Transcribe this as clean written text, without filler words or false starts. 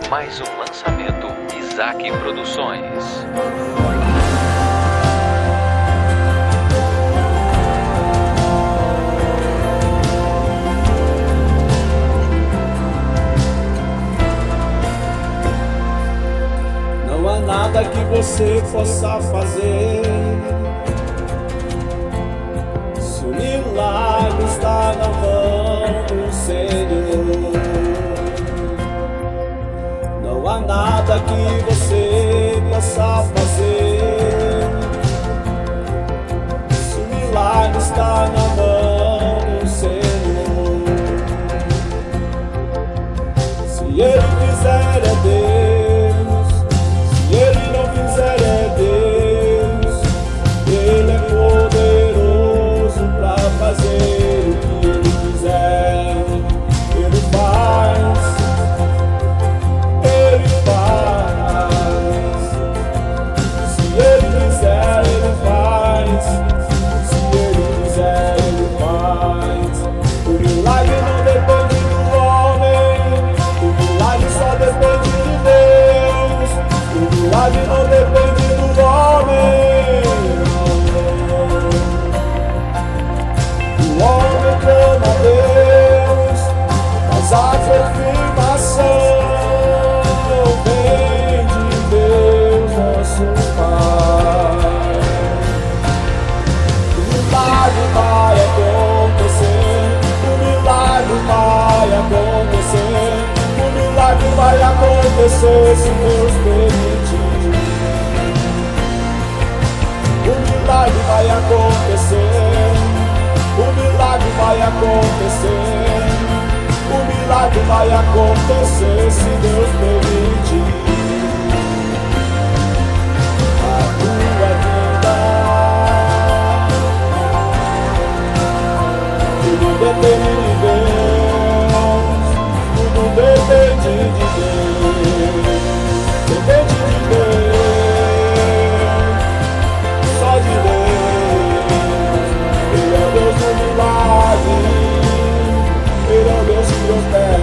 Mais um lançamento Isaac Produções. Não há nada que você possa fazer se o milagre está na mão do Senhor. Não há nada que você possa fazer se o milagre está na mão do Senhor. Se Ele fizer é Deus, se Ele não fizer é Deus. Ele é poderoso para fazer o que Ele quiser. Ele faz, Ele faz. Se Ele quiser, Ele faz. Se Ele quiser, Ele faz. O milagre não depende do homem, o milagre só depende de Deus. O milagre não depende do homem. O homem clama a Deus, mas a confirmação vem de Deus, nosso Pai. O milagre vai acontecer, o milagre vai acontecer, o milagre vai acontecer se Deus permitir. O milagre vai acontecer, o milagre vai acontecer, o milagre vai acontecer se Deus permitir. A tua vida, tudo depende de Deus, tudo depende de Deus, depende de Deus, só de Deus. Ele é o Deus do milagre, Ele é o Deus que opera.